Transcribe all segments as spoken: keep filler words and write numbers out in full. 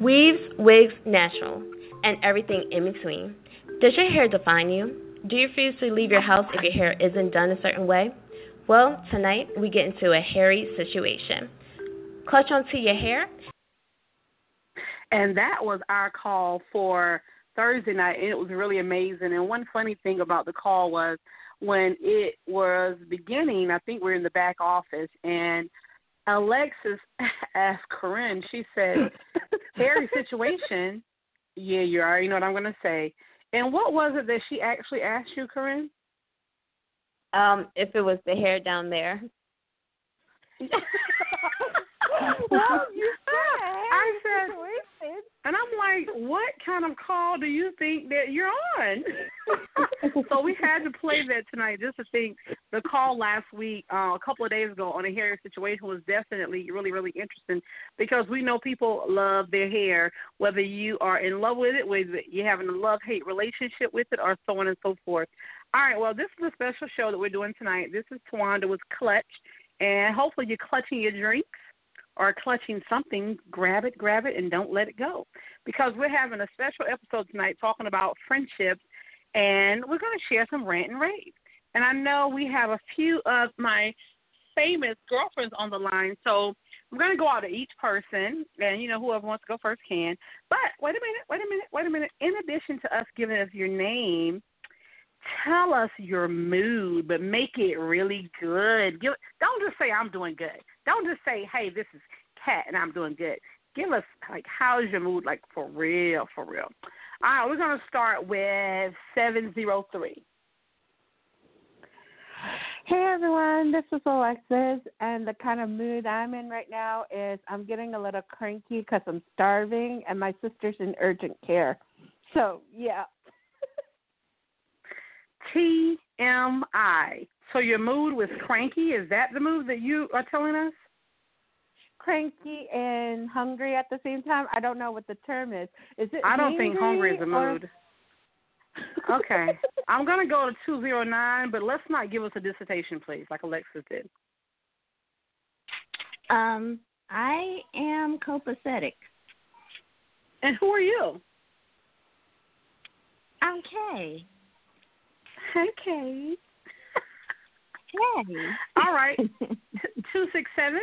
Weaves, wigs, natural, and everything in between. Does your hair define you? Do you refuse to leave your house if your hair isn't done a certain way? Well, tonight we get into a hairy situation. Clutch onto your hair. And that was our call for Thursday night, and it was really amazing. And one funny thing about the call was when it was beginning, I think we're in the back office, and Alexis asked Corinne, she said, hairy situation. Yeah, you already know what I'm going to say. And what was it that she actually asked you, Corinne? Um, if it was the hair down there. Well, you said. I said, and I'm like, what kind of call do you think that you're on? So we had to play that tonight just to think the call last week, uh, a couple of days ago on a hair situation was definitely really, really interesting because we know people love their hair, whether you are in love with it, whether you're having a love-hate relationship with it, or so on and so forth. All right, well, this is a special show that we're doing tonight. This is Tawanda with Clutch, and hopefully you're clutching your drinks or clutching something. Grab it, grab it, and don't let it go, because we're having a special episode tonight talking about friendships, and we're going to share some rant and rave. And I know we have a few of my famous girlfriends on the line, so we're going to go out to each person, and, you know, whoever wants to go first can. But wait a minute, wait a minute, wait a minute. In addition to us giving us your name, tell us your mood, but make it really good. Give, don't just say I'm doing good. Don't just say, hey, this is Kat and I'm doing good. Give us, like, how's your mood, like, for real, for real. All right, we're going to start with seven zero three. Hey, everyone, this is Alexis, and the kind of mood I'm in right now is I'm getting a little cranky because I'm starving, and my sister's in urgent care. So, yeah. T M I. So your mood was cranky? Is that the mood that you are telling us? Cranky and hungry at the same time. I don't know what the term is. Is it I don't think hungry is a or... mood. Okay. I'm going to go to two zero nine, but let's not give us a dissertation, please, like Alexis did. Um, I am copacetic. And who are you? I'm Kay. Hey, Kay. Hey. All right. two six seven.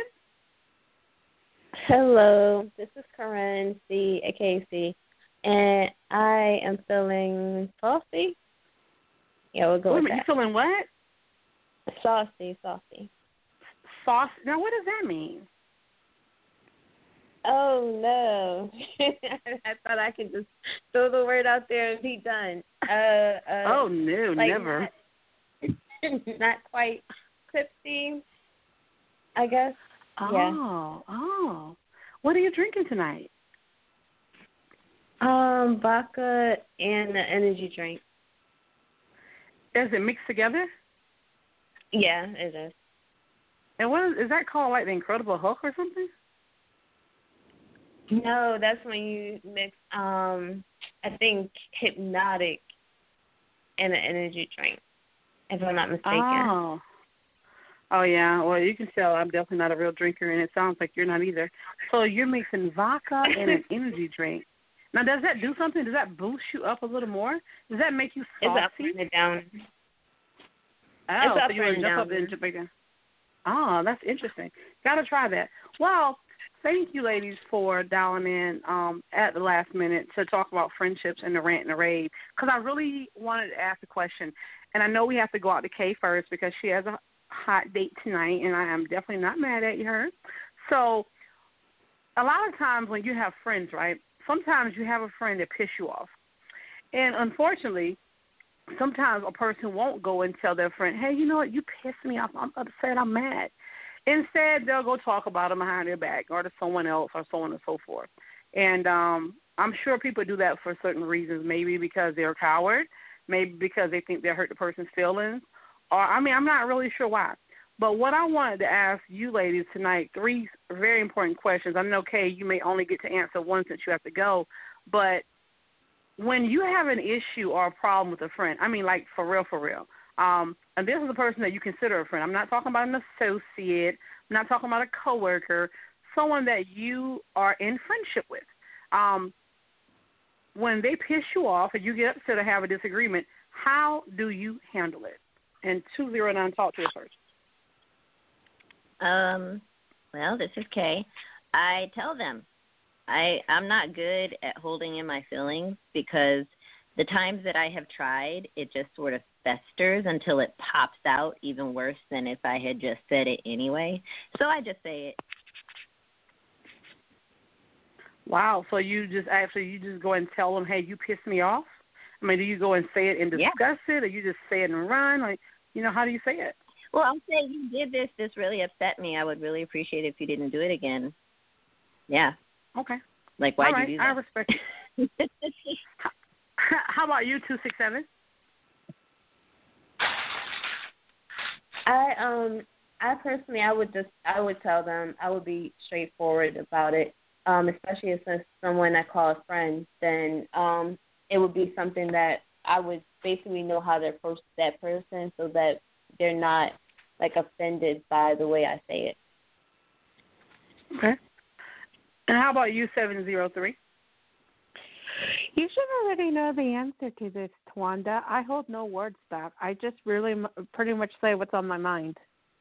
Hello, this is Corinne C, aka C, and I am feeling saucy. Yeah, we'll go Wait a with minute, that. you feeling what? Saucy, saucy. Sauce. Now, what does that mean? Oh, no. I thought I could just throw the word out there and be done. Uh, uh, oh, no, like never. Not, not quite tipsy, I guess. Oh, Yeah. oh. What are you drinking tonight? Um, vodka and the energy drink. Is it mixed together? Yeah, it is. And what is, is that called, like the Incredible Hulk or something? No, that's when you mix, um, I think, Hypnotic and an energy drink, if I'm not mistaken. Oh. Oh, yeah. Well, you can tell I'm definitely not a real drinker, and it sounds like you're not either. So you're mixing vodka and an energy drink. Now, does that do something? Does that boost you up a little more? Does that make you It's saucy? up and down. Oh, it's so up you want to and jump down. up and jump back down. Oh, that's interesting. Got to try that. Well, thank you, ladies, for dialing in um, at the last minute to talk about friendships and the rant and the rave, because I really wanted to ask a question. And I know we have to go out to Kay first because she has a hot date tonight, and I am definitely not mad at her. So a lot of times when you have friends, right, sometimes you have a friend that piss you off. And unfortunately, sometimes a person won't go and tell their friend, hey, you know what, you pissed me off. I'm upset. I'm mad. Instead, they'll go talk about them behind their back or to someone else or so on and so forth. And um, I'm sure people do that for certain reasons, maybe because they're a coward, maybe because they think they'll hurt the person's feelings, or, I mean, I'm not really sure why. But what I wanted to ask you ladies tonight, three very important questions. I know, Kay, you may only get to answer one since you have to go, but when you have an issue or a problem with a friend, I mean, like, for real, for real, um, and this is a person that you consider a friend. I'm not talking about an associate. I'm not talking about a coworker, someone that you are in friendship with. Um, when they piss you off and you get upset or have a disagreement, how do you handle it? And two zero nine, talk to us first. Um, well, this is Kay. I tell them I, I'm not good at holding in my feelings because the times that I have tried, it just sort of festers until it pops out even worse than if I had just said it anyway. So I just say it. Wow. So you just actually, you just go and tell them, hey, you pissed me off? I mean, do you go and say it and discuss yeah. it, or you just say it and run? Like, you know, how do you say it? Well, I'll say you did this. This really upset me. I would really appreciate it if you didn't do it again. Yeah. Okay. Like, why'd right. you do that? I respect it. how, how about you, two six seven? I um I personally I would just I would tell them I would be straightforward about it. Um, especially if it's someone I call a friend, then um it would be something that I would basically know how to approach that person so that they're not like offended by the way I say it. Okay. And how about you, seven zero three? You should already know the answer to this, Twanda. I hold no words back. I just really m- pretty much say what's on my mind.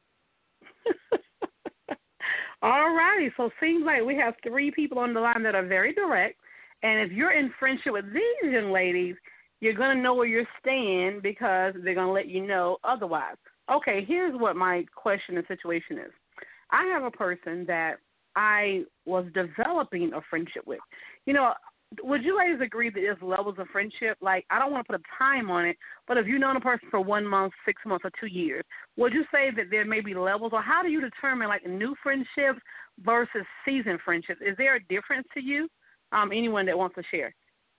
All righty. So it seems like we have three people on the line that are very direct. And if you're in friendship with these young ladies, you're going to know where you're staying because they're going to let you know otherwise. Okay, here's what my question and situation is. I have a person that I was developing a friendship with. You know, would you ladies agree that there's levels of friendship? Like, I don't want to put a time on it, but if you've known a person for one month, six months, or two years, would you say that there may be levels? Or how do you determine, like, new friendships versus seasoned friendships? Is there a difference to you? Um, anyone that wants to share?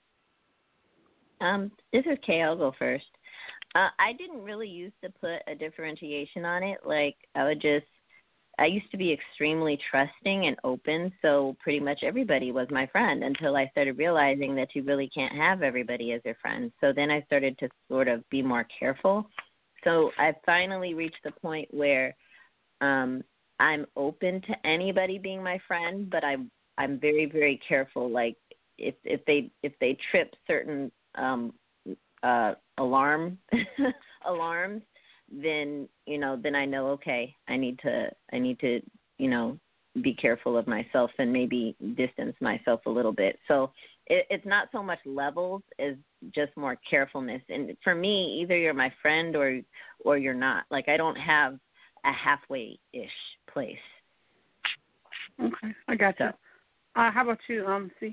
Um, this is Kay. I'll go first. Uh, I didn't really used to put a differentiation on it. Like, I would just, I used to be extremely trusting and open, so pretty much everybody was my friend until I started realizing that you really can't have everybody as your friend. So then I started to sort of be more careful. So I finally reached the point where um, I'm open to anybody being my friend, but I'm I'm very, very careful. Like, if if they if they trip certain um, uh, alarm alarms, then, you know, then I know, okay, I need to, I need to, you know, be careful of myself and maybe distance myself a little bit. So it, it's not so much levels as just more carefulness. And for me, either you're my friend or, or you're not. Like, I don't have a halfway-ish place. Okay, I got you. Uh, how about you, um, C?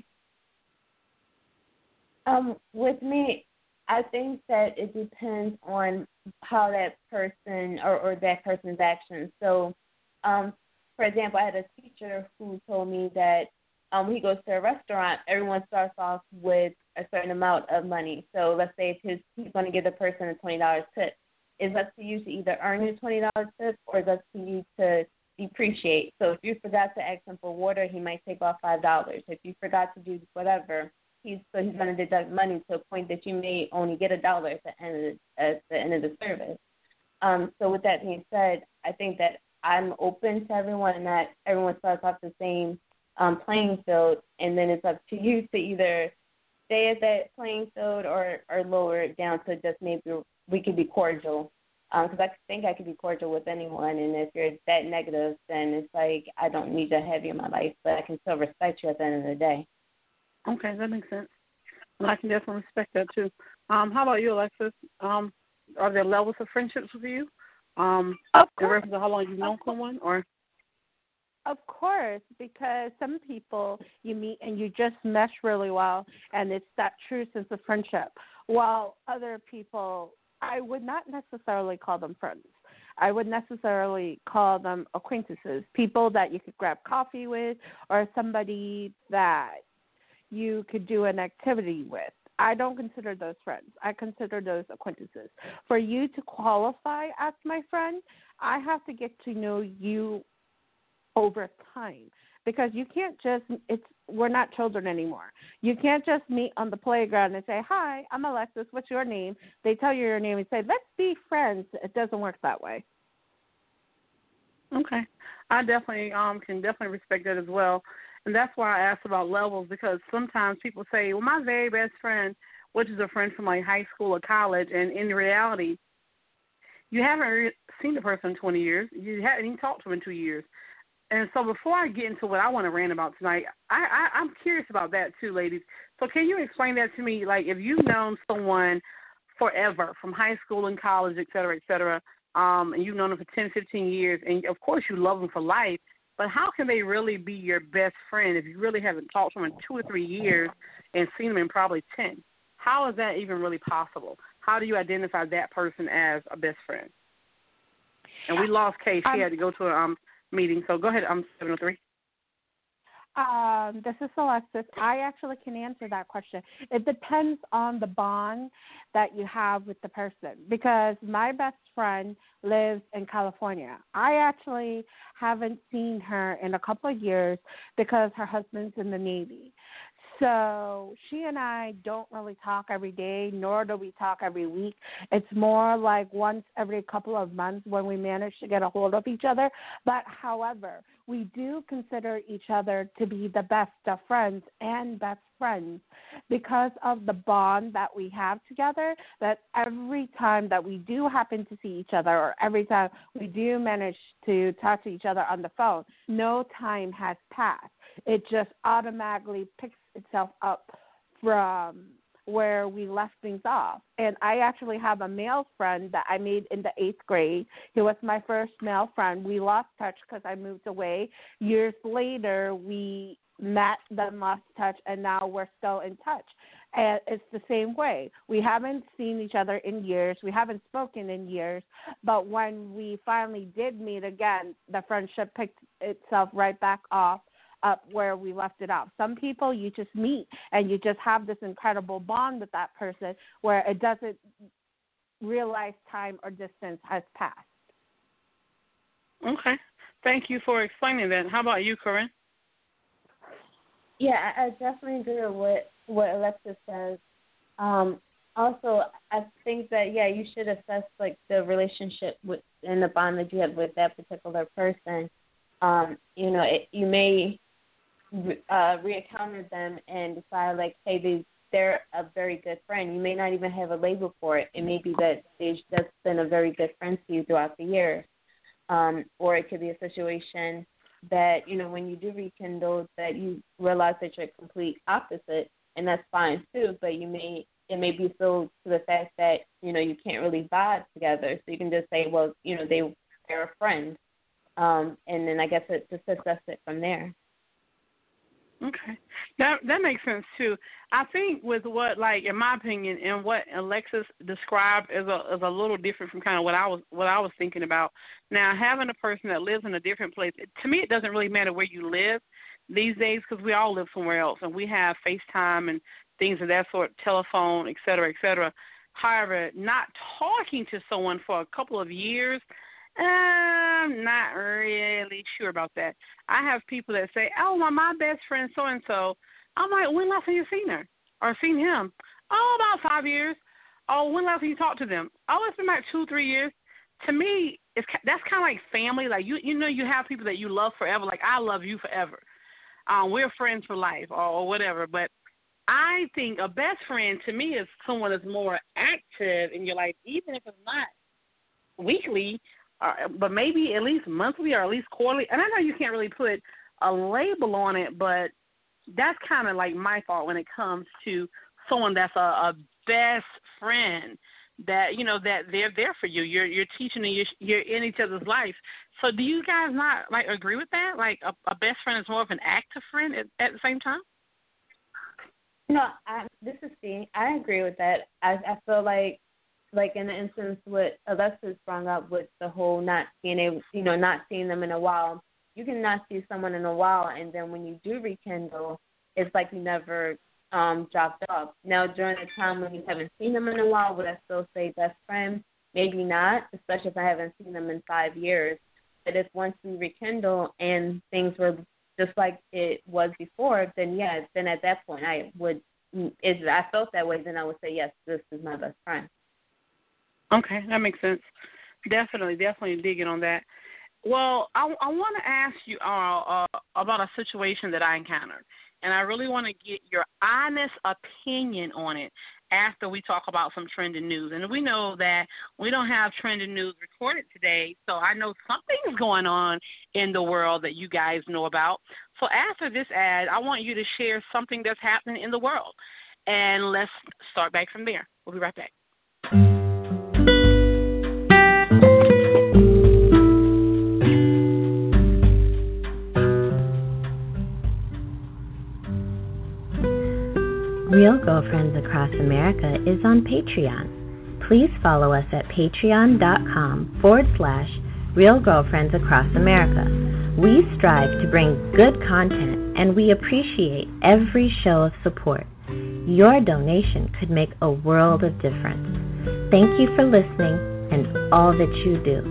Um, with me, I think that it depends on how that person or, or that person's actions. So, um, for example, I had a teacher who told me that um, when he goes to a restaurant, everyone starts off with a certain amount of money. So let's say if his, he's going to give the person a twenty dollars tip. It's up to you to either earn your twenty dollars tip or it's up to you to depreciate. So if you forgot to ask him for water, he might take off five dollars. If you forgot to do whatever, He's, so he's going to deduct money to a point that you may only get a dollar at the end of the, at the end of the service. Um, so with that being said, I think that I'm open to everyone and that everyone starts off the same um, playing field, and then it's up to you to either stay at that playing field or, or lower it down to just maybe we could be cordial. Because um, I think I could be cordial with anyone, and if you're that negative, then it's like I don't need to have you in my life, but I can still respect you at the end of the day. Okay, that makes sense. And I can definitely respect that, too. Um, how about you, Alexis? Um, are there levels of friendships with you? Um, of course. In reference to how long you've known someone? Or? Of course, because some people you meet and you just mesh really well, and it's that true sense of friendship. While other people, I would not necessarily call them friends. I would necessarily call them acquaintances, people that you could grab coffee with or somebody that you could do an activity with. I don't consider those friends. I consider those acquaintances. For you to qualify as my friend, I have to get to know you over time because you can't just, it's, we're not children anymore. You can't just meet on the playground and say, hi, I'm Alexis, what's your name? They tell you your name and say, let's be friends. It doesn't work that way. Okay. I definitely um, can definitely respect that as well. And that's why I asked about levels, because sometimes people say, well, my very best friend, which is a friend from like high school or college, and in reality, you haven't re- seen the person in twenty years. You haven't even talked to them in two years. And so before I get into what I want to rant about tonight, I, I, I'm curious about that too, ladies. So can you explain that to me? Like, if you've known someone forever, from high school and college, et cetera, et cetera, um, and you've known them for ten, fifteen years, and of course you love them for life, but how can they really be your best friend if you really haven't talked to them in two or three years and seen them in probably ten? How is that even really possible? How do you identify that person as a best friend? And we lost Kay. She um, had to go to a um, meeting. So go ahead. I'm seven oh three. Um, this is Alexis. I actually can answer that question. It depends on the bond that you have with the person, because my best friend lives in California. I actually haven't seen her in a couple of years because her husband's in the Navy. So she and I don't really talk every day, nor do we talk every week. It's more like once every couple of months when we manage to get a hold of each other. But, however, we do consider each other to be the best of friends and best friends because of the bond that we have together, that every time that we do happen to see each other, or every time we do manage to talk to each other on the phone, no time has passed. It just automatically picks itself up from where we left things off. And I actually have a male friend that I made in the eighth grade. He was my first male friend. We lost touch because I moved away. Years later, we met, then lost touch, and now we're still in touch. And it's the same way. We haven't seen each other in years. We haven't spoken in years. But when we finally did meet again, the friendship picked itself right back off up where we left it off. Some people you just meet and you just have this incredible bond with that person where it doesn't realize time or distance has passed. Okay. Thank you for explaining that. How about you, Corinne? Yeah, I, I definitely agree with what, what Alexis says. Um, also, I think that, yeah, you should assess, like, the relationship with and the bond that you have with that particular person. Um, you know, it, you may uh, re-encounter them and decide, like, hey, they, they're a very good friend. You may not even have a label for it. It may be that they, that's been a very good friend to you throughout the years. Um, or it could be a situation that, you know, when you do rekindle, that you realize that you're a complete opposite, and that's fine too, but you may, it may be so to the fact that, you know, you can't really vibe together. So you can just say, well, you know, they, they're a friend. Um, and then I guess it just assess it from there. Okay. That that makes sense, too. I think with what, like, in my opinion, and what Alexis described is a is a little different from kind of what I was what I was thinking about. Now, having a person that lives in a different place, it, to me, it doesn't really matter where you live these days because we all live somewhere else, and we have FaceTime and things of that sort, telephone, et cetera, et cetera. However, not talking to someone for a couple of years, I'm not really sure about that. I have people that say, oh, my, my best friend so-and-so. I'm like, when last have you seen her or seen him? Oh, about five years. Oh, when last have you talked to them? Oh, it's been like two, three years. To me, it's that's kind of like family. Like, you you know, you have people that you love forever. Like, I love you forever. Um, we're friends for life or, or whatever. But I think a best friend to me is someone that's more active in your life, even if it's not weekly, Uh, but maybe at least monthly or at least quarterly. And I know you can't really put a label on it, but that's kind of like my thought when it comes to someone that's a, a best friend, that, you know, that they're there for you. You're you're teaching and you're, you're in each other's life. So do you guys not, like, agree with that? Like, a, a best friend is more of an active friend at, at the same time? No, I, this is Steve. I agree with that. I, I feel like, like in the instance what Alexis brought up with the whole not being able, you know, not seeing them in a while. You can not see someone in a while, and then when you do rekindle, it's like you never um, dropped off. Now, during the time when you haven't seen them in a while, would I still say best friend? Maybe not, especially if I haven't seen them in five years. But if once we rekindle and things were just like it was before, then yeah, then at that point I would, if I felt that way, then I would say, yes, this is my best friend. Okay, that makes sense. Definitely, definitely digging on that. Well, I, I want to ask you uh, uh, about a situation that I encountered, and I really want to get your honest opinion on it after we talk about some trending news. And we know that we don't have trending news recorded today, so I know something's going on in the world that you guys know about. So after this ad, I want you to share something that's happening in the world, and let's start back from there. We'll be right back. Real Girlfriends Across America is on Patreon. Please follow us at patreon.com forward slash Real Girlfriends Across America. We strive to bring good content, and we appreciate every show of support. Your donation could make a world of difference. Thank you for listening and all that you do.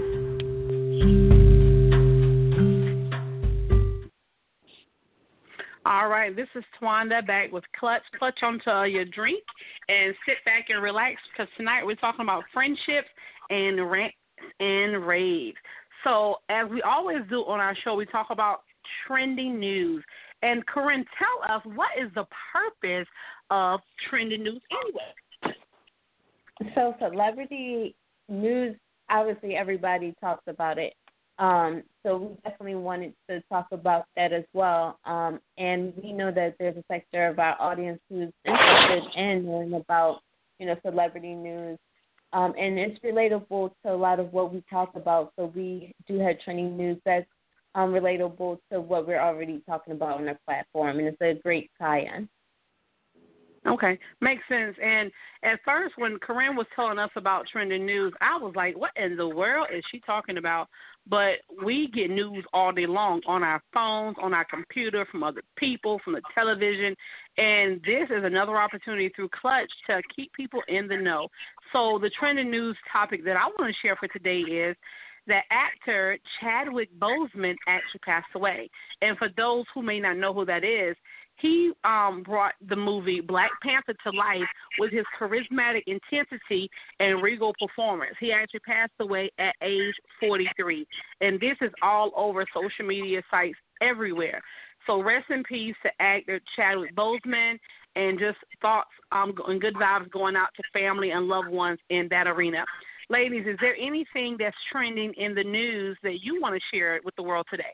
All right, this is Twanda back with Clutch. Clutch onto your drink and sit back and relax, because tonight we're talking about friendships and rants and raves. So as we always do on our show, we talk about trending news. And Corinne, tell us, what is the purpose of trending news anyway? So celebrity news, obviously everybody talks about it. Um, so we definitely wanted to talk about that as well. Um, and we know that there's a sector of our audience who's interested in knowing about, you know, celebrity news. Um, and it's relatable to a lot of what we talk about. So we do have trending news that's um, relatable to what we're already talking about on our platform. And it's a great tie-in. Okay, makes sense. And at first, when Corinne was telling us about trending news, I was like, what in the world is she talking about? But we get news all day long on our phones, on our computer, from other people, from the television. And this is another opportunity through Clutch to keep people in the know. So the trending news topic that I want to share for today is that actor Chadwick Boseman actually passed away. And for those who may not know who that is, he um, brought the movie Black Panther to life with his charismatic intensity and regal performance. He actually passed away at age forty-three, and this is all over social media sites everywhere. So rest in peace to actor Chadwick Boseman, and just thoughts um, and good vibes going out to family and loved ones in that arena. Ladies, is there anything that's trending in the news that you want to share with the world today?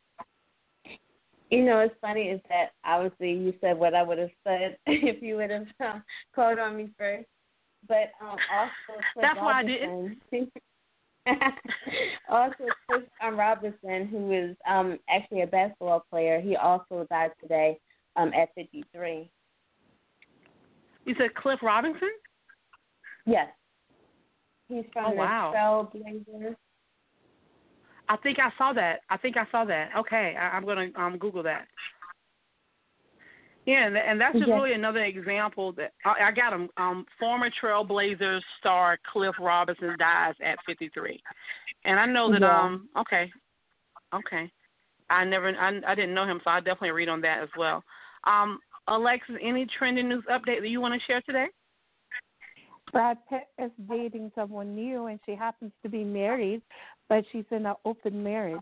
You know, it's funny is that obviously you said what I would have said if you would have uh, called on me first. But um, also, Chris that's why Robinson, I didn't. also, Chris um, Robinson, who is um, actually a basketball player, he also died today um, at fifty-three. You said Cliff Robinson? Yes. He's from oh, the wow. Trailblazers. I think I saw that. I think I saw that. Okay, I, I'm going to um, Google that. Yeah, and, and that's just yes. really another example that I, I got him. Um, former Trailblazers star Cliff Robinson dies at fifty-three, and I know that. Yeah. Um, okay, okay. I never, I, I didn't know him, so I definitely read on that as well. Um, Alexis, any trending news update that you want to share today? Brad Pitt is dating someone new, and she happens to be married, but she's in an open marriage.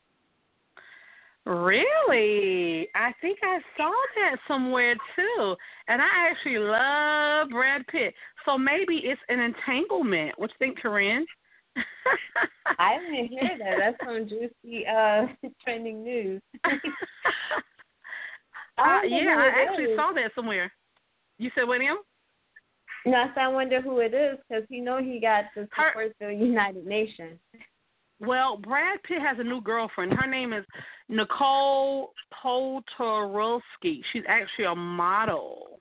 Really? I think I saw that somewhere, too. And I actually love Brad Pitt. So maybe it's an entanglement. What you think, Corinne? I didn't hear that. That's some juicy uh, trending news. uh, yeah, I actually saw that somewhere. You said what, Em? No, so I wonder who it is, because you know he got the support Her, the United Nations. Well, Brad Pitt has a new girlfriend. Her name is Nicole Poltorowski. She's actually a model.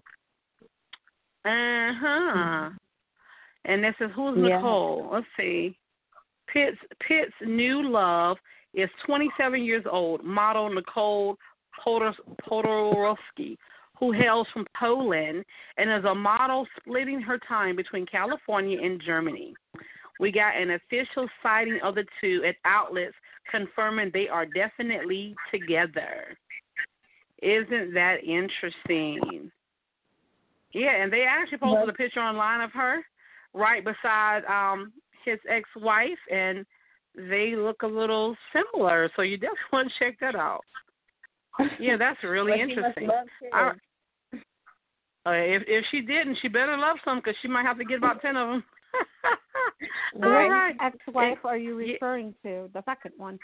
Uh-huh. And this is, who's yeah. Nicole? Let's see. Pitt's, Pitt's new love is twenty-seven years old, model Nicole Poltorowski, who hails from Poland and is a model splitting her time between California and Germany. We got an official sighting of the two at outlets confirming they are definitely together. Isn't that interesting? Yeah, and they actually posted a picture online of her right beside um, his ex-wife, and they look a little similar, so you definitely want to check that out. Yeah, that's really well, interesting. She must love kids. I, uh, if if she didn't, she better love some because she might have to get about ten of them. All Which right. ex-wife are you referring yeah. to? The second one.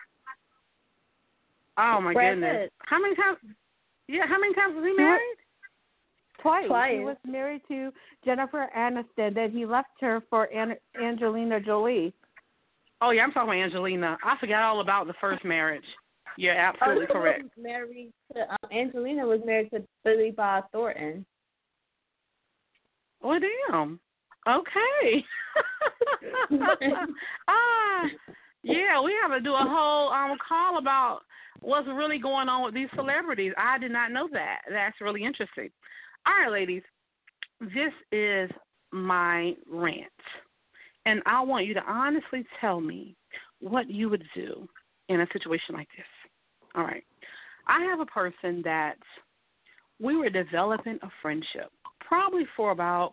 Oh my Brad goodness! Pitt. How many times? Yeah, how many times was he married? Twice. Twice. He was married to Jennifer Aniston. Then he left her for An- Angelina Jolie. Oh yeah, I'm talking about Angelina. I forgot all about the first marriage. You're absolutely oh, correct. Was married to, um, Angelina was married to Billy Bob Thornton. Oh damn. Okay. ah, yeah, we have to do a whole um call about what's really going on with these celebrities. I did not know that. That's really interesting. All right, ladies, this is my rant, and I want you to honestly tell me what you would do in a situation like this. All right. I have a person that we were developing a friendship probably for about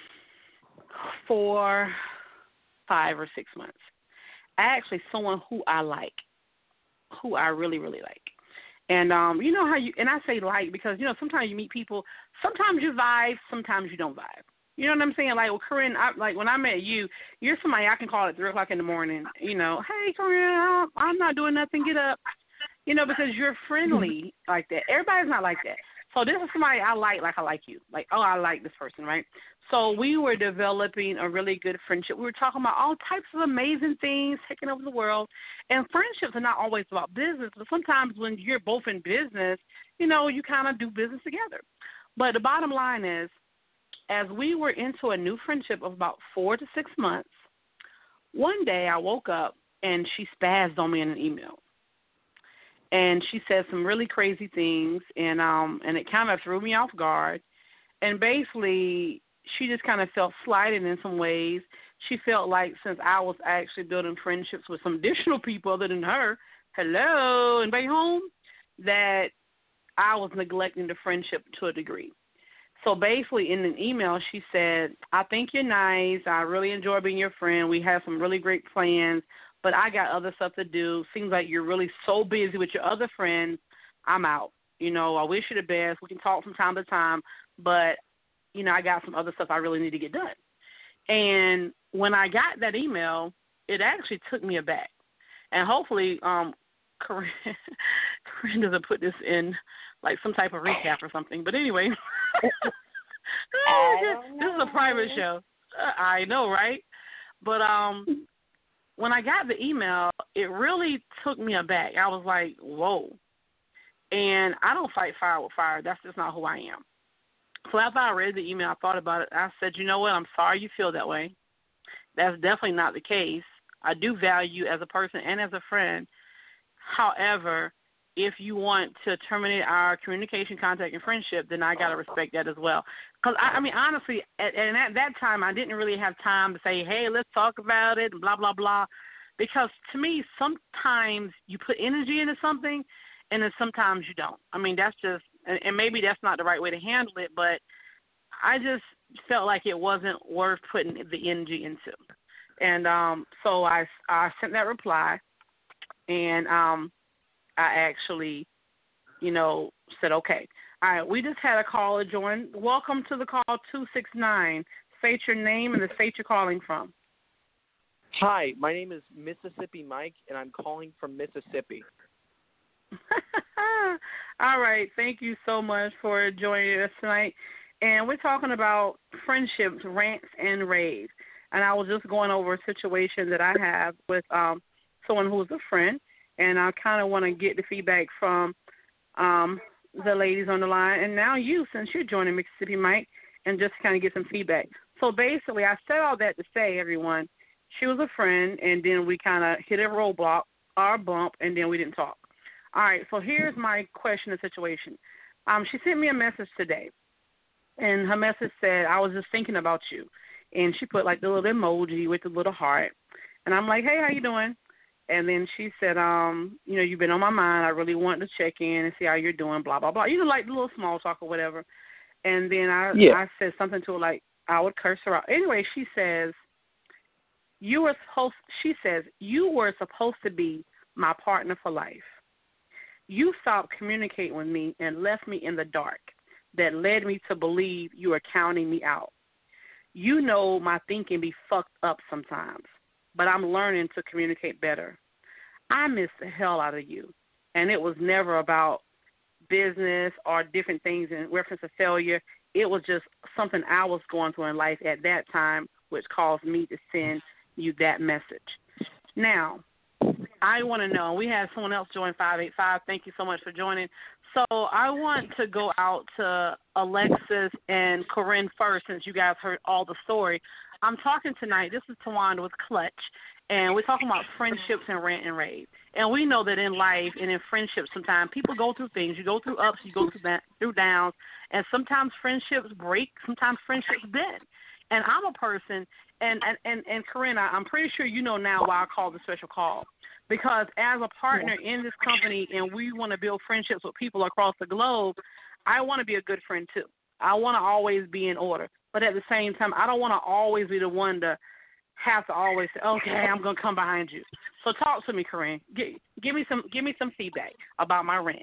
four, five, or six months. Actually, someone who I like, who I really, really like. And um, you know how you, and I say like because, you know, sometimes you meet people, sometimes you vibe, sometimes you don't vibe. You know what I'm saying? Like, well, Corinne, I, like when I met you, you're somebody I can call at three o'clock in the morning. You know, hey, Corinne, I'm not doing nothing. Get up. You know, because you're friendly like that. Everybody's not like that. So this is somebody I like, like I like you. Like, oh, I like this person, right? So we were developing a really good friendship. We were talking about all types of amazing things, taking over the world. And friendships are not always about business, but sometimes when you're both in business, you know, you kind of do business together. But the bottom line is, as we were into a new friendship of about four to six months, one day I woke up and she spazzed on me in an email. And she said some really crazy things, and um, and it kind of threw me off guard. And basically, she just kind of felt slighted in some ways. She felt like since I was actually building friendships with some additional people other than her, hello, anybody home, that I was neglecting the friendship to a degree. So basically, in an email, she said, I think you're nice. I really enjoy being your friend. We have some really great plans, but I got other stuff to do. Seems like you're really so busy with your other friends. I'm out. You know, I wish you the best. We can talk from time to time, but, you know, I got some other stuff I really need to get done. And when I got that email, it actually took me aback. And hopefully um, Corinne, Corinne doesn't put this in, like, some type of recap or something. But anyway, this is a private show. Uh, I know, right? But um, when I got the email, it really took me aback. I was like, whoa. And I don't fight fire with fire. That's just not who I am. So after I read the email, I thought about it. I said, you know what? I'm sorry you feel that way. That's definitely not the case. I do value you as a person and as a friend. However, if you want to terminate our communication, contact, and friendship, then I got to respect that as well. Because, I, I mean, honestly, at, and at that time, I didn't really have time to say, hey, let's talk about it, and blah, blah, blah. Because to me, sometimes you put energy into something, and then sometimes you don't. I mean, that's just, and, and maybe that's not the right way to handle it, but I just felt like it wasn't worth putting the energy into. And um, so I, I sent that reply, and um, I actually, you know, said, okay. All right, we just had a caller join. Welcome to the call two six nine. State your name and the state you're calling from. Hi, my name is Mississippi Mike, and I'm calling from Mississippi. All right, thank you so much for joining us tonight. And we're talking about friendships, rants, and raves. And I was just going over a situation that I have with um, someone who's a friend, and I kind of want to get the feedback from um, the ladies on the line, and now you, since you're joining Mississippi Mike, and just kind of get some feedback. So basically, I said all that to say, everyone, she was a friend, and then we kind of hit a roadblock, or a bump, and then we didn't talk. All right, so here's my question and situation. Um, she sent me a message today, and her message said, I was just thinking about you. And she put, like, the little emoji with the little heart. And I'm like, hey, how you doing? And then she said, um, you know, you've been on my mind. I really wanted to check in and see how you're doing, blah, blah, blah. You know, like the little small talk or whatever. And then I, yeah. I said something to her like, I would curse her out. Anyway, she says, You were supposed, she says, you were supposed to be my partner for life. You stopped communicating with me and left me in the dark. That led me to believe you were counting me out. You know my thinking be fucked up sometimes, but I'm learning to communicate better. I miss the hell out of you, and it was never about business or different things in reference to failure. It was just something I was going through in life at that time, which caused me to send you that message. Now, I want to know, we had someone else join five eight five. Thank you so much for joining. So I want to go out to Alexis and Corinne first, since you guys heard all the story. I'm talking tonight, this is Tawanda with Clutch, and we're talking about friendships and rant and rave. And we know that in life and in friendships sometimes people go through things. You go through ups, you go through, that, through downs, and sometimes friendships break, sometimes friendships bend. And I'm a person, and, and, and, and Corinne, I'm pretty sure you know now why I called the special call. Because as a partner yeah. in this company, and we want to build friendships with people across the globe, I want to be a good friend too. I want to always be in order. But at the same time, I don't want to always be the one to have to always say, okay, I'm going to come behind you. So talk to me, Corinne. Give, give me some give me some feedback about my rant.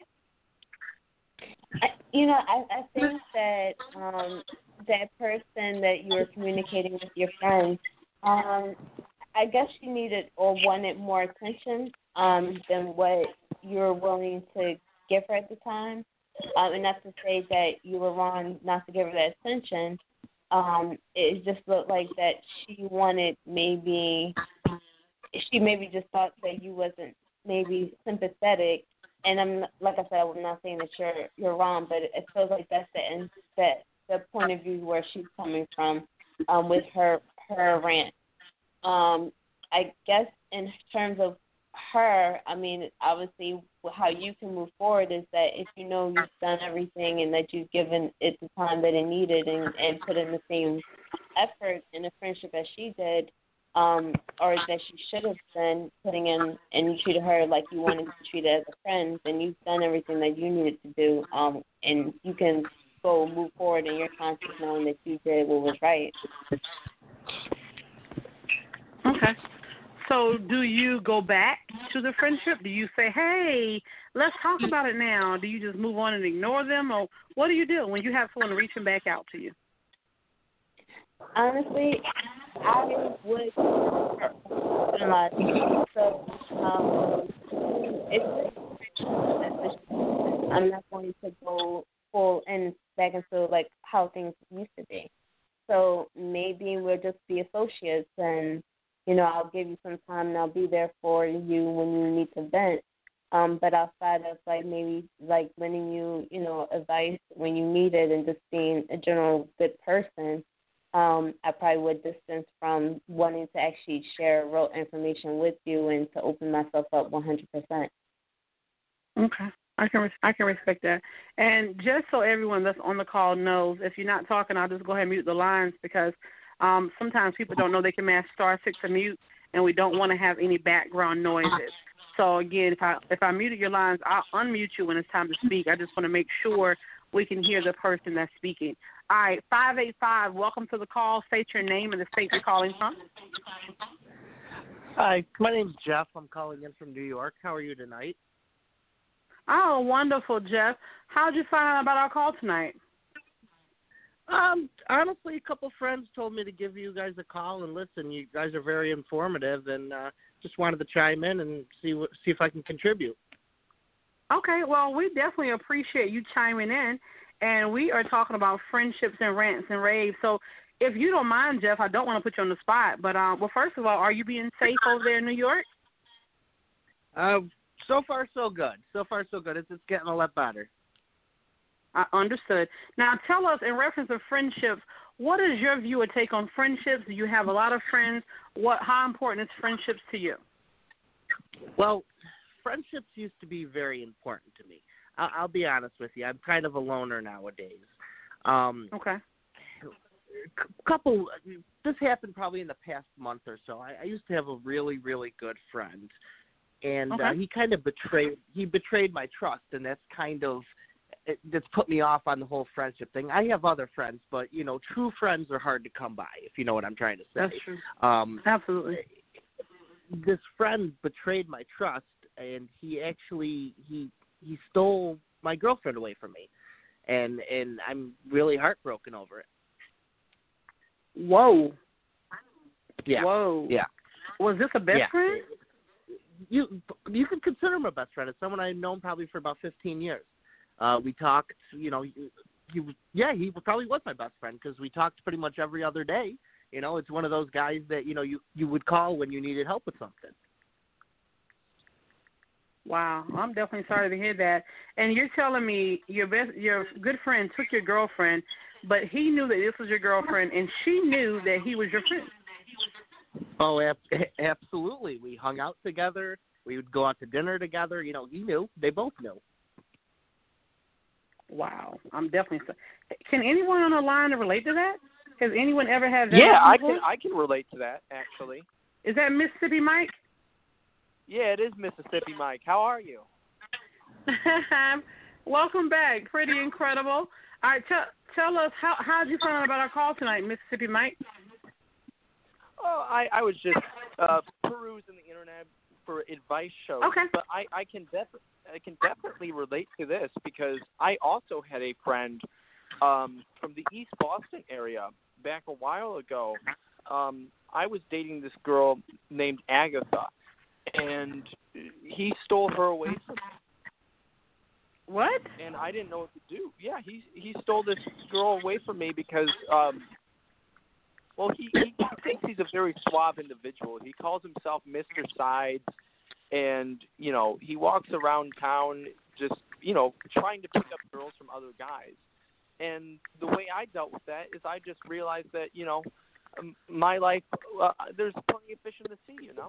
You know, I, I think that um, that person that you were communicating with your friend, um, I guess she needed or wanted more attention um, than what you were willing to give her at the time. Um, and not to say that you were wrong not to give her that attention. Um, it just looked like that she wanted maybe, she maybe just thought that you wasn't maybe sympathetic. And I'm like I said, I'm not saying that you're you're wrong, but it feels like that's the end, that the point of view where she's coming from um, with her her rant. Um, I guess in terms of her, I mean, obviously how you can move forward is that if you know you've done everything and that you've given it the time that it needed and, and put in the same effort in a friendship as she did, um, or that she should have been putting in, and you treated her like you wanted to treat her as a friend, then you've done everything that you needed to do, um, and you can go move forward in your conscience knowing that you did what was right. Okay. So do you go back to the friendship? Do you say, hey, let's talk about it now? Do you just move on and ignore them? Or what do you do when you have someone reaching back out to you? Honestly, I would a lot. So um, it's, I'm not going to go full and back into like how things used to be. So maybe we'll just be associates, and you know, I'll give you some time and I'll be there for you when you need to vent. Um, but outside of like maybe like lending you, you know, advice when you need it and just being a general good person, um, I probably would distance from wanting to actually share real information with you and to open myself up one hundred percent. Okay. I can I can respect that. And just so everyone that's on the call knows, if you're not talking, I'll just go ahead and mute the lines because um, sometimes people don't know they can mash star six to mute, and we don't want to have any background noises. So again, if I if I muted your lines, I'll unmute you when it's time to speak. I just want to make sure we can hear the person that's speaking. All right, five eight five, welcome to the call. State your name and the state you're calling from. Hi, my name's Jeff. I'm calling in from New York. How are you tonight? Oh, wonderful, Jeff. How did you find out about our call tonight? Um, honestly, a couple friends told me to give you guys a call and listen. You guys are very informative, and uh, just wanted to chime in and see what, see if I can contribute. Okay, well, we definitely appreciate you chiming in, and we are talking about friendships and rants and raves. So, if you don't mind, Jeff, I don't want to put you on the spot, but um, well, first of all, are you being safe over there in New York? Uh, so far, so good. So far, so good. It's, it's getting a lot better. I understood. Now, tell us, in reference to friendships, what is your view or take on friendships? Do you have a lot of friends? What? How important is friendships to you? Well, friendships used to be very important to me. I'll, I'll be honest with you. I'm kind of a loner nowadays. Um, okay. A couple, this happened probably in the past month or so. I, I used to have a really, really good friend, and okay. uh, he kind of betrayed, he betrayed my trust, and that's kind of it, it's put me off on the whole friendship thing. I have other friends, but you know, true friends are hard to come by. If you know what I'm trying to say. That's true. Um, Absolutely. This friend betrayed my trust, and he actually he he stole my girlfriend away from me, and and I'm really heartbroken over it. Whoa. Yeah. Whoa. Yeah. Was this a best yeah. friend? You you could consider him a best friend. It's someone I've known probably for about fifteen years. Uh, we talked, you know, he, he yeah, he probably was my best friend because we talked pretty much every other day. You know, it's one of those guys that, you know, you, you would call when you needed help with something. Wow, I'm definitely sorry to hear that. And you're telling me your best, your good friend took your girlfriend, but he knew that this was your girlfriend, and she knew that he was your friend. Oh, ab- absolutely. We hung out together. We would go out to dinner together. You know, he knew. They both knew. Wow, I'm definitely sorry. Can anyone on the line relate to that? Has anyone ever had that? Yeah, I before? can. I can relate to that actually. Is that Mississippi Mike? Yeah, it is Mississippi Mike. How are you? Welcome back. Pretty incredible. All right, tell tell us how how did you find out about our call tonight, Mississippi Mike? Oh, I, I was just uh, perusing the internet for advice shows. Okay. But I, I can def- I can definitely relate to this because I also had a friend um, from the East Boston area back a while ago. Um, I was dating this girl named Agatha, and he stole her away from me. What? And I didn't know what to do. Yeah, he he stole this girl away from me because, um, well, he, he thinks he's a very suave individual. He calls himself Mister Sides, and, you know, he walks around town just, you know, trying to pick up girls from other guys. And the way I dealt with that is I just realized that, you know, um, my life, uh, there's plenty of fish in the sea, you know?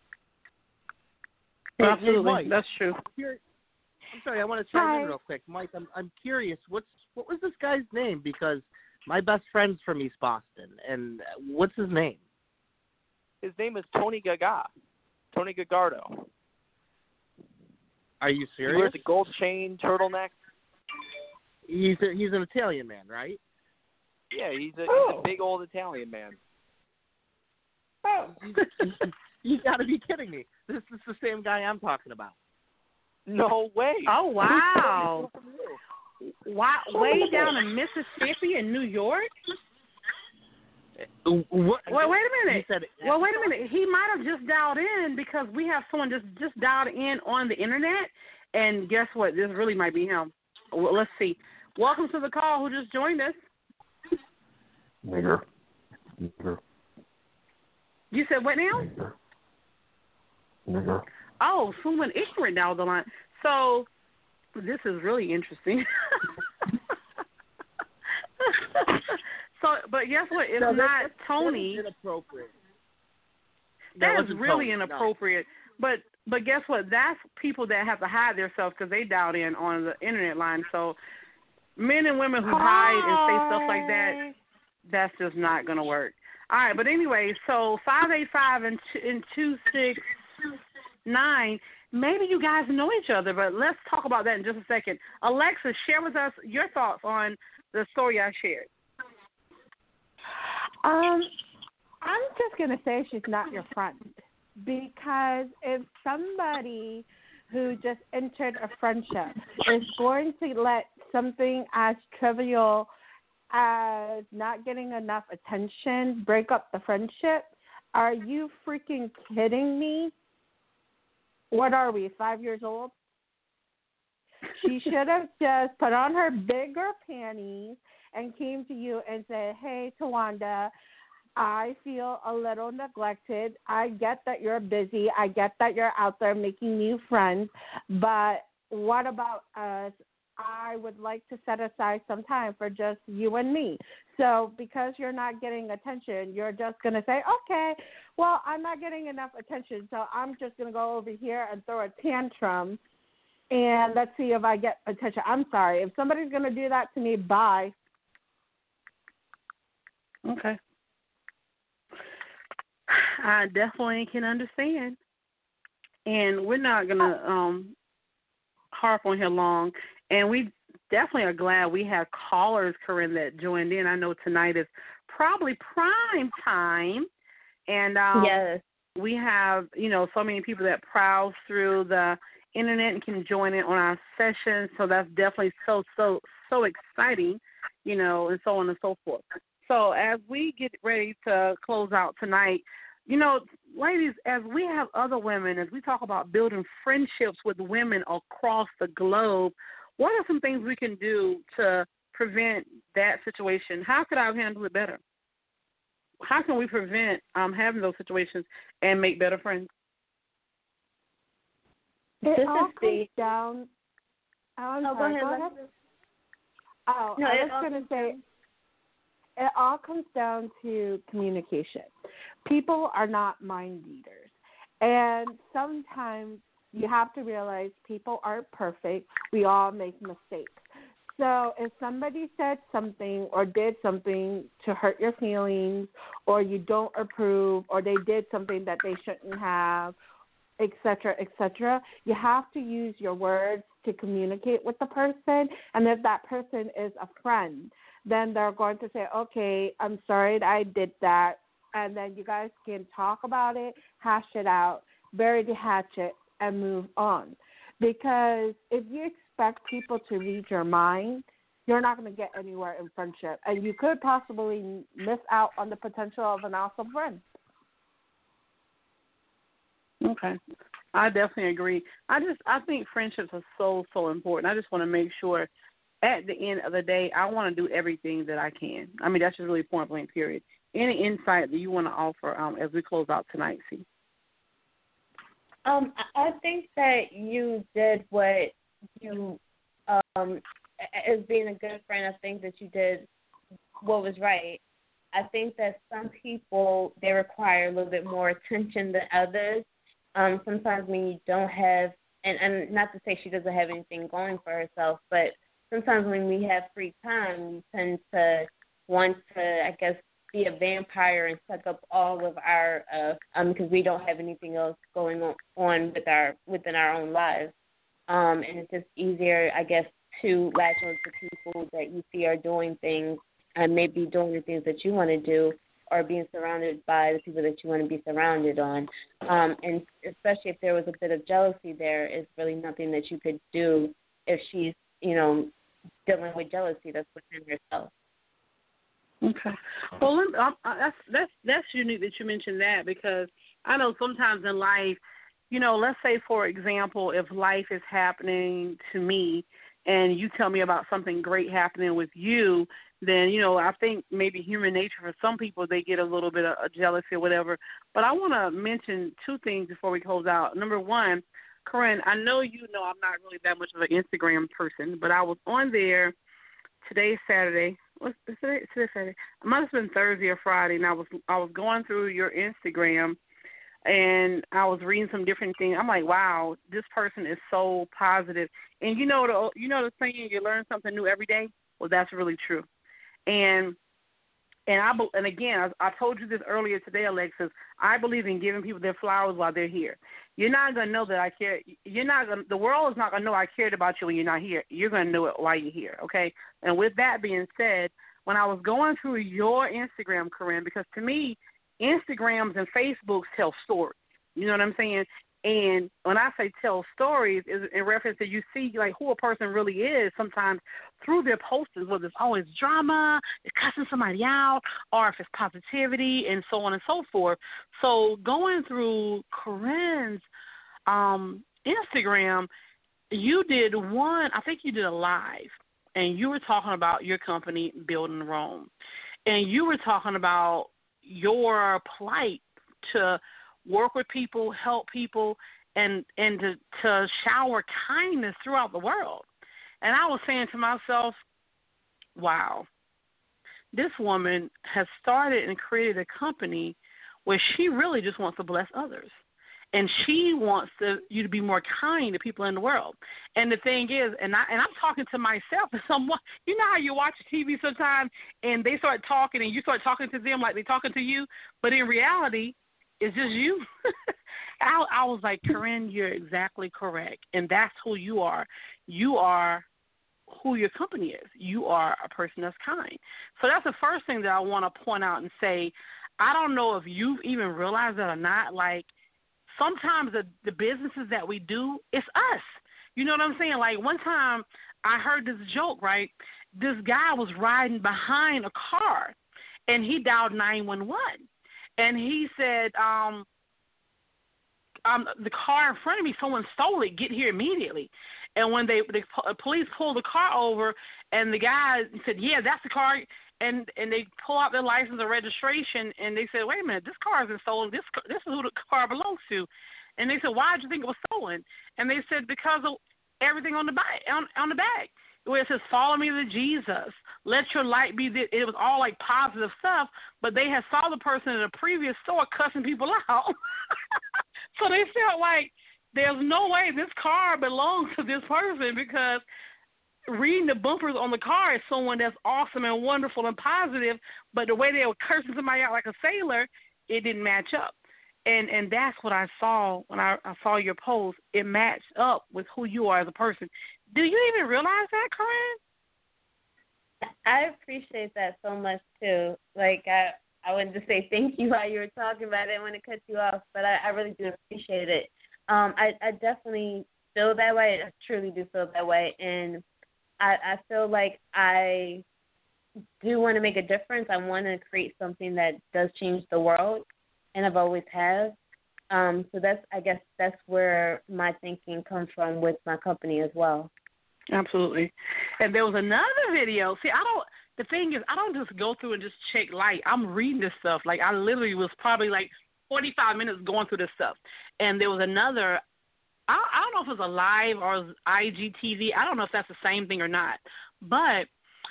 Absolutely, Mike, that's true. I'm sorry, I want to chime Hi. in real quick. Mike, I'm I'm curious, what's what was this guy's name? Because my best friend's from East Boston, and what's his name? His name is Tony Gaga, Tony Gagardo. Are you He serious? wears a gold chain, turtleneck. He's a, he's an Italian man, right? Yeah, he's a, Oh. he's a big old Italian man. Oh. You got to be kidding me. This is the same guy I'm talking about. No way. Oh, wow. Wow. Way down in Mississippi and New York? What? Wait, wait a minute. He said, Well, wait a minute. He might have just dialed in because we have someone just, just dialed in on the internet, and guess what? This really might be him. Well, let's see. Welcome to the call. Who just joined us? Nigger. Nigger. You said what now? Nigger. Nigger. Oh, someone ignorant down the line. So this is really interesting. so, but guess what? It's No, that- not that's- Tony. That was inappropriate. That is wasn't really Tony, no. inappropriate. But but guess what? That's people that have to hide themselves because they dialed in on the internet line. So men and women who hide and say stuff like that, that's just not going to work. All right, but anyway, so five eight five and two, and two six nine. Maybe you guys know each other, but let's talk about that in just a second. Alexa, share with us your thoughts on the story I shared. Um, I'm just going to say she's not your friend because if somebody who just entered a friendship is going to let something as trivial as not getting enough attention break up the friendship, are you freaking kidding me? What are we, five years old? She should have just put on her bigger panties and came to you and said, hey, Tawanda, I feel a little neglected. I get that you're busy. I get that you're out there making new friends. But what about us? I would like to set aside some time for just you and me. So because you're not getting attention, you're just going to say, okay, well, I'm not getting enough attention, so I'm just going to go over here and throw a tantrum, and let's see if I get attention. I'm sorry. If somebody's going to do that to me, bye. Okay. I definitely can understand. And we're not going to um, harp on here long. And we definitely are glad we have callers, Corinne, that joined in. I know tonight is probably prime time. And um, yes. we have, you know, so many people that browse through the internet and can join in on our sessions. So that's definitely so, so, so exciting, you know, and so on and so forth. So as we get ready to close out tonight, you know, ladies, as we have other women, as we talk about building friendships with women across the globe, what are some things we can do to prevent that situation? How could I handle it better? How can we prevent um, having those situations and make better friends? It This all is comes the, down. Oh, I'm oh, sorry, go ahead. go ahead. Oh, No, I it was all going to comes say, down- it all comes down to communication. People are not mind readers. And sometimes you have to realize people aren't perfect. We all make mistakes. So if somebody said something or did something to hurt your feelings, or you don't approve, or they did something that they shouldn't have, et cetera, et cetera, you have to use your words to communicate with the person. And if that person is a friend, then they're going to say, okay, I'm sorry that I did that. And then you guys can talk about it, hash it out, bury the hatchet, and move on. Because if you expect people to read your mind, you're not going to get anywhere in friendship. And you could possibly miss out on the potential of an awesome friend. Okay. I definitely agree. I just I think friendships are so, so important. I just want to make sure at the end of the day, I want to do everything that I can. I mean, that's just really point blank, period. Any insight that you want to offer um, as we close out tonight, C? Um, I think that you did what you, um, as being a good friend, I think that you did what was right. I think that some people, they require a little bit more attention than others. Um, sometimes when you don't have, and, and not to say she doesn't have anything going for herself, but sometimes when we have free time, we tend to want to, I guess, be a vampire and suck up all of our, uh, um, because we don't have anything else going on, on with our within our own lives. Um, and it's just easier, I guess, to latch on to people that you see are doing things and maybe doing the things that you want to do, or being surrounded by the people that you want to be surrounded on. Um, and especially if there was a bit of jealousy there, it's really nothing that you could do if she's, you know, dealing with jealousy that's within herself. Okay. Well, let, um, uh, that's that's that's unique that you mentioned that, because I know sometimes in life, you know, let's say for example, if life is happening to me and you tell me about something great happening with you, then, you know, I think maybe human nature for some people, they get a little bit of jealousy or whatever. But I want to mention two things before we close out. Number one, Corinne, I know you know I'm not really that much of an Instagram person, but I was on there. Today's Saturday. What's today? Today's Saturday. It might have been Thursday or Friday, and I was I was going through your Instagram, and I was reading some different things. I'm like, wow, this person is so positive. And you know the you know the saying, you learn something new every day. Well, that's really true. And and I and again, I, I told you this earlier today, Alexis. I believe in giving people their flowers while they're here. You're not gonna know that I care. You're not gonna. The world is not gonna know I cared about you when you're not here. You're gonna know it while you're here. Okay. And with that being said, when I was going through your Instagram, Corinne, because to me, Instagrams and Facebooks tell stories. You know what I'm saying? And when I say tell stories, is in reference to you see like who a person really is sometimes through their posters, whether it's always drama, it's cussing somebody out, or if it's positivity and so on and so forth. So going through Corinne's um, Instagram, you did one, I think you did a live, and you were talking about your company, Building Rome. And you were talking about your plight to work with people, help people, and and to, to shower kindness throughout the world. And I was saying to myself, wow, this woman has started and created a company where she really just wants to bless others. And she wants to, you to be more kind to people in the world. And the thing is, and, I, and I'm talking to myself as someone, you know how you watch T V sometimes and they start talking and you start talking to them like they're talking to you, but in reality, it's just you. I, I was like, Corinne, you're exactly correct. And that's who you are. You are who your company is. You are a person that's kind. So that's the first thing that I want to point out and say. I don't know if you've even realized that or not. Like, sometimes the, the businesses that we do, it's us. You know what I'm saying? Like, one time I heard this joke, right? This guy was riding behind a car, and he dialed nine one one. And he said, um, um, the car in front of me, someone stole it. Get here immediately. And when they the police pulled the car over, and the guy said, yeah, that's the car. And and they pull out their license or registration, and they said, wait a minute, this car has been stolen. This this is who the car belongs to. And they said, why did you think it was stolen? And they said, because of everything on the back. On, on the back, where it says, follow me to Jesus. Let your light be. The, it was all like positive stuff, but they had saw the person in a previous store cussing people out. So they felt like there's no way this car belongs to this person, because reading the bumpers on the car is someone that's awesome and wonderful and positive, but the way they were cursing somebody out like a sailor, it didn't match up. And and that's what I saw when I, I saw your post. It matched up with who you are as a person. Do you even realize that, Corinne? I appreciate that so much, too. Like, I, I wanted to say thank you while you were talking about it when it cut you off, but I, I really do appreciate it. Um, I, I definitely feel that way. I truly do feel that way. And I, I feel like I do want to make a difference. I want to create something that does change the world, and I've always have. Um, so that's, I guess, that's where my thinking comes from with my company as well. Absolutely. And there was another video. See, I don't. The thing is, I don't just go through and just check like I'm reading this stuff. Like, I literally was probably like forty-five minutes going through this stuff. And there was another. I, I don't know if it was a live or I G T V. I don't know if that's the same thing or not. But,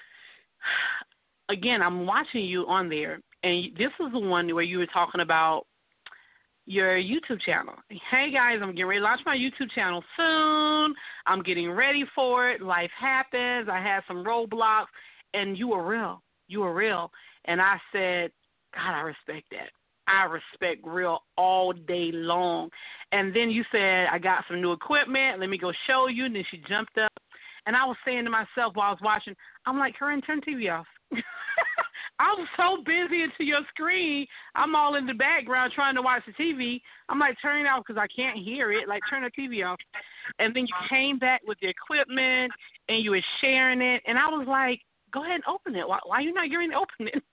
again, I'm watching you on there, and this is the one where you were talking about your YouTube channel. Hey, guys, I'm getting ready to launch my YouTube channel soon. I'm getting ready for it. Life happens. I had some roadblocks, and you were real. You were real. And I said, God, I respect that. I respect real all day long. And then you said, I got some new equipment. Let me go show you. And then she jumped up. And I was saying to myself while I was watching, I'm like, Corinne, turn T V off. I was so busy into your screen. I'm all in the background trying to watch the T V. I'm like, turn it off because I can't hear it. Like, turn the T V off. And then you came back with the equipment, and you were sharing it. And I was like, go ahead and open it. Why, why are you not getting to open it?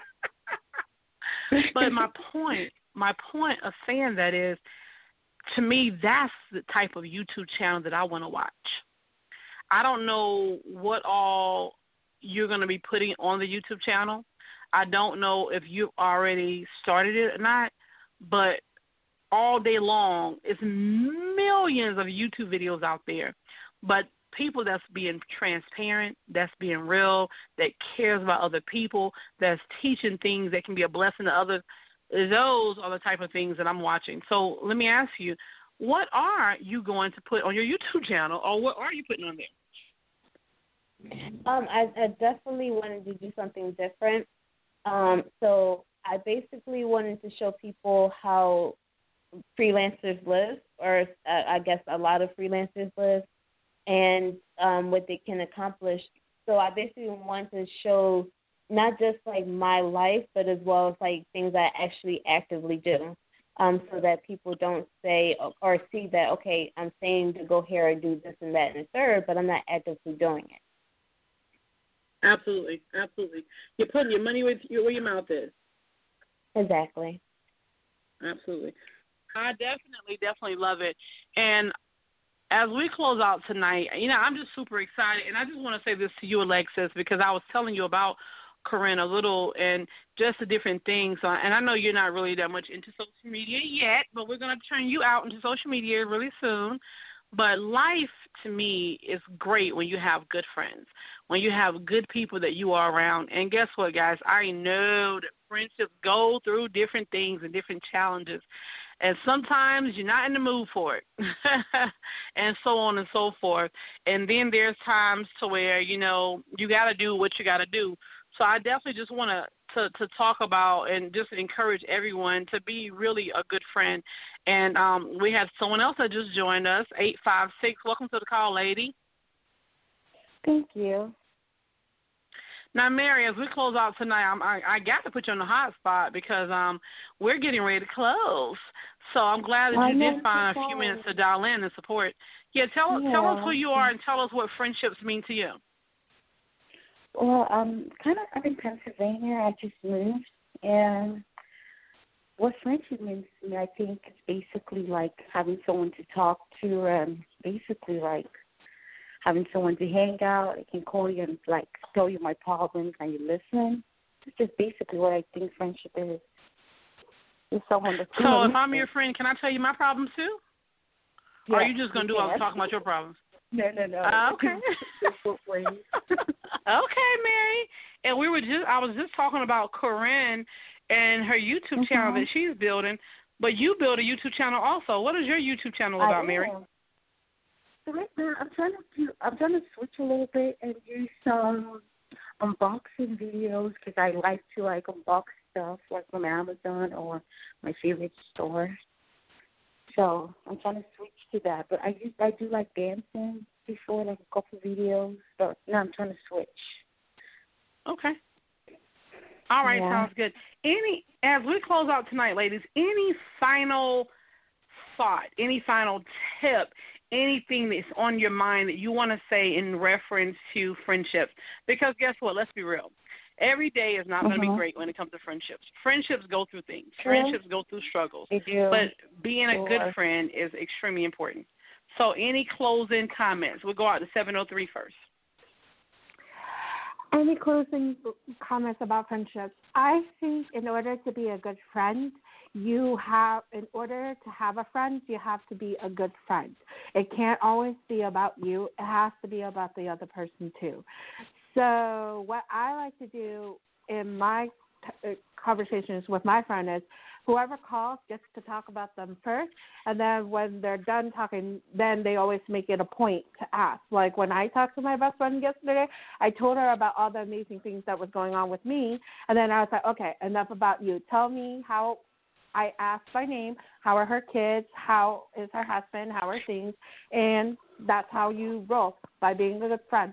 But my point, my point of saying that is, to me, that's the type of YouTube channel that I want to watch. I don't know what all you're going to be putting on the YouTube channel. I don't know if you've already started it or not, but all day long, it's millions of YouTube videos out there. But people that's being transparent, that's being real, that cares about other people, that's teaching things that can be a blessing to others, those are the type of things that I'm watching. So let me ask you, what are you going to put on your YouTube channel, or what are you putting on there? Um, I, I definitely wanted to do something different. Um, so I basically wanted to show people how freelancers live, or uh, I guess a lot of freelancers live, and um, what they can accomplish. So I basically want to show not just like my life, but as well as like things I actually actively do, um, so that people don't say or see that, okay, I'm saying to go here and do this and that and the third, but I'm not actively doing it. Absolutely, absolutely. You're putting your money where your, where your mouth is. Exactly. Absolutely. I definitely, definitely love it. And as we close out tonight, you know, I'm just super excited. And I just want to say this to you, Alexis, because I was telling you about Corinne a little and just the different things. So, and I know you're not really that much into social media yet, but we're going to turn you out into social media really soon. But life, to me, is great when you have good friends, when you have good people that you are around. And guess what, guys? I know that friendships go through different things and different challenges. And sometimes you're not in the mood for it, and so on and so forth. And then there's times to where, you know, you got to do what you got to do. So I definitely just want to to to talk about and just encourage everyone to be really a good friend. And um, we have someone else that just joined us, eight five six. Welcome to the call, lady. Thank you. Now, Mary, as we close out tonight, I'm, I I got to put you on the hot spot because um we're getting ready to close. So I'm glad that I you know, did find a few minutes to dial in and support. Yeah, tell Yeah. tell us who you are and tell us what friendships mean to you. Well, um, kind of, I'm in Pennsylvania. I just moved, and what friendship means to me, I think, is basically like having someone to talk to, and basically like having someone to hang out. I can call you and like tell you my problems, and you listen. It's just basically what I think friendship is. It's someone that's So if I'm your friend, can I tell you my problems too? Yeah, or are you just gonna do all the yes. talking about your problems? No, no, no. Uh, okay. Okay, Mary. And we were just I was just talking about Corinne and her YouTube mm-hmm. channel that she's building. But you build a YouTube channel also. What is your YouTube channel about, I Mary? am. So right now, I'm trying to do, I'm trying to switch a little bit and do some unboxing videos because I like to like unbox stuff like from Amazon or my favorite store. So I'm trying to switch to that. But I used, I do like dancing before, like a couple videos. But now I'm trying to switch. Okay. All right, Yeah. sounds good. Any as we close out tonight, ladies, any final thought, any final tip, anything that's on your mind that you want to say in reference to friendships? Because guess what? Let's be real. Every day is not mm-hmm. going to be great when it comes to friendships. Friendships go through things. Sure. Friendships go through struggles. They do. But being sure. a good friend is extremely important. So any closing comments? We'll go out to seven oh three first. Any closing comments about friendships? I think in order to be a good friend, you have, in order to have a friend, you have to be a good friend. It can't always be about you. It has to be about the other person too. So what I like to do in my conversations with my friend is whoever calls gets to talk about them first, and then when they're done talking, then they always make it a point to ask. Like when I talked to my best friend yesterday, I told her about all the amazing things that was going on with me, and then I was like, okay, enough about you. Tell me how. I asked by name, how are her kids, how is her husband, how are things, and that's how you roll, by being a good friend.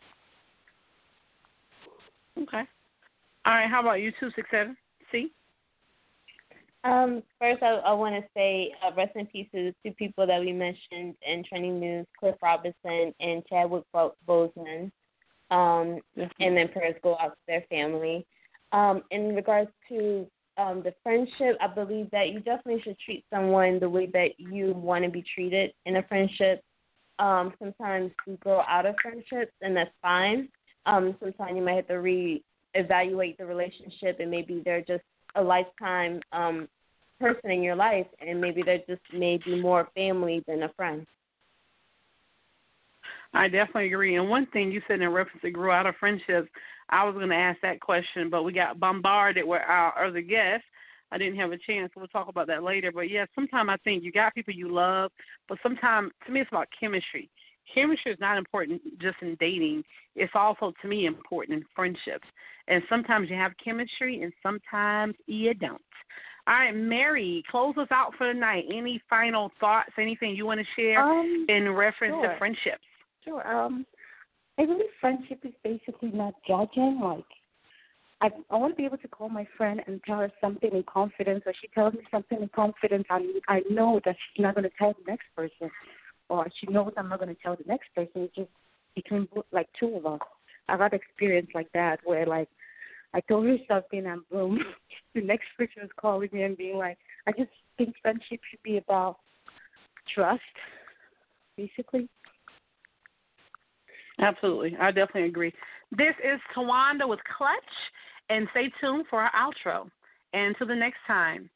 Okay. All right, how about you, two six seven? C? Um, first, I, I want to say uh, rest in peace to the two people that we mentioned in Trending News, Cliff Robinson and Chadwick Boseman. Um, yes. And then prayers go out to their family. Um, in regards to um, the friendship, I believe that you definitely should treat someone the way that you want to be treated in a friendship. Um, sometimes we grow out of friendships, and that's fine. Um, sometimes you might have to re-evaluate the relationship, and maybe they're just a lifetime um, person in your life, and maybe they're just maybe more family than a friend. I definitely agree. And one thing you said in reference to grow out of friendships, I was going to ask that question, but we got bombarded with our other guests. I didn't have a chance. We'll talk about that later. But, yeah, sometimes I think you got people you love, but sometimes, to me, it's about chemistry. Chemistry is not important just in dating. It's also, to me, important in friendships. And sometimes you have chemistry, and sometimes you don't. All right, Mary, close us out for the night. Any final thoughts, anything you want to share um, in reference sure. to friendships? Sure. Um, I believe friendship is basically not judging. Like, I I want to be able to call my friend and tell her something in confidence, or she tells me something in confidence. I I know that she's not going to tell the next person, or she knows I'm not going to tell the next person. It's just between like two of us. I've had experience like that where like I told her something and boom, the next person is calling me and being like, I just think friendship should be about trust, basically. Absolutely. I definitely agree. This is Tawanda with Clutch, and stay tuned for our outro. And until the next time.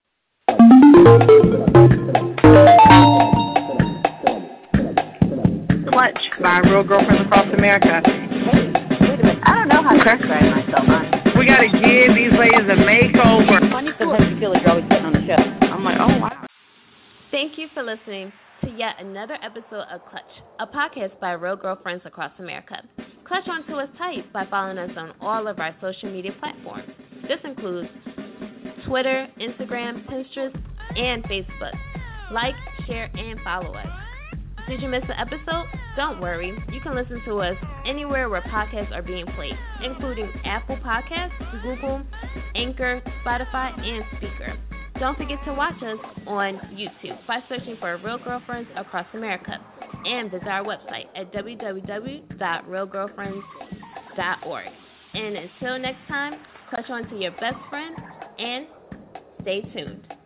Clutch by Real Girlfriends Across America. Hey, wait a minute. I don't know how to describe myself, honestly. We got to give these ladies a makeover. It's funny sometimes you feel like you're always getting on the show. I'm like, oh, wow. Thank you for listening to yet another episode of Clutch, a podcast by Real Girlfriends Across America. Clutch onto us tight by following us on all of our social media platforms. This includes Twitter, Instagram, Pinterest, and Facebook. Like, share, and follow us. Did you miss an episode? Don't worry. You can listen to us anywhere where podcasts are being played, including Apple Podcasts, Google, Anchor, Spotify, and Speaker. Don't forget to watch us on YouTube by searching for Real Girlfriends Across America, and visit our website at w w w dot real girlfriends dot org. And until next time, clutch on to your best friend and stay tuned.